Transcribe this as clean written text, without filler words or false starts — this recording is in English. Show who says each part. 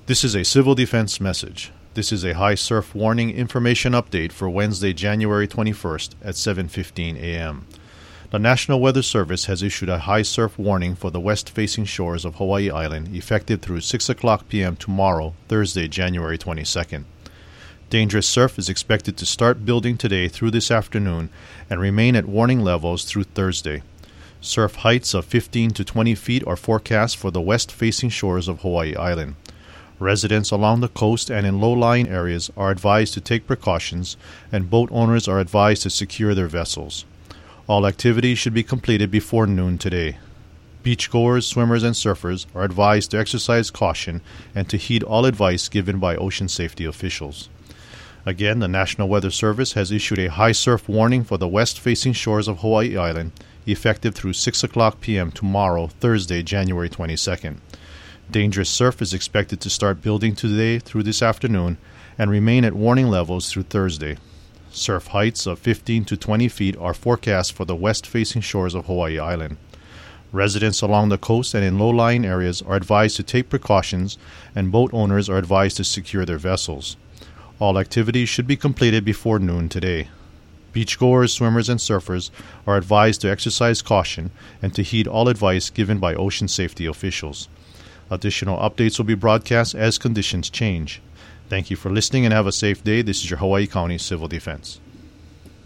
Speaker 1: This is a civil defense message. This is a high surf warning information update for Wednesday, January 21st at 7:15 a.m. The National Weather Service has issued a high surf warning for the west-facing shores of Hawaii Island effective through 6 o'clock p.m. tomorrow, Thursday, January 22nd. Dangerous surf is expected to start building today through this afternoon and remain at warning levels through Thursday. Surf heights of 15 to 20 feet are forecast for the west-facing shores of Hawaii Island. Residents along the coast and in low-lying areas are advised to take precautions, and boat owners are advised to secure their vessels. All activities should be completed before noon today. Beachgoers, swimmers, and surfers are advised to exercise caution and to heed all advice given by ocean safety officials. Again, the National Weather Service has issued a high surf warning for the west-facing shores of Hawaii Island, effective through 6 o'clock p.m. tomorrow, Thursday, January 22nd. Dangerous surf is expected to start building today through this afternoon and remain at warning levels through Thursday. Surf heights of 15 to 20 feet are forecast for the west-facing shores of Hawaii Island. Residents along the coast and in low-lying areas are advised to take precautions, and boat owners are advised to secure their vessels. All activities should be completed before noon today. Beachgoers, swimmers, and surfers are advised to exercise caution and to heed all advice given by ocean safety officials. Additional updates will be broadcast as conditions change. Thank you for listening and have a safe day. This is your Hawaii County Civil Defense.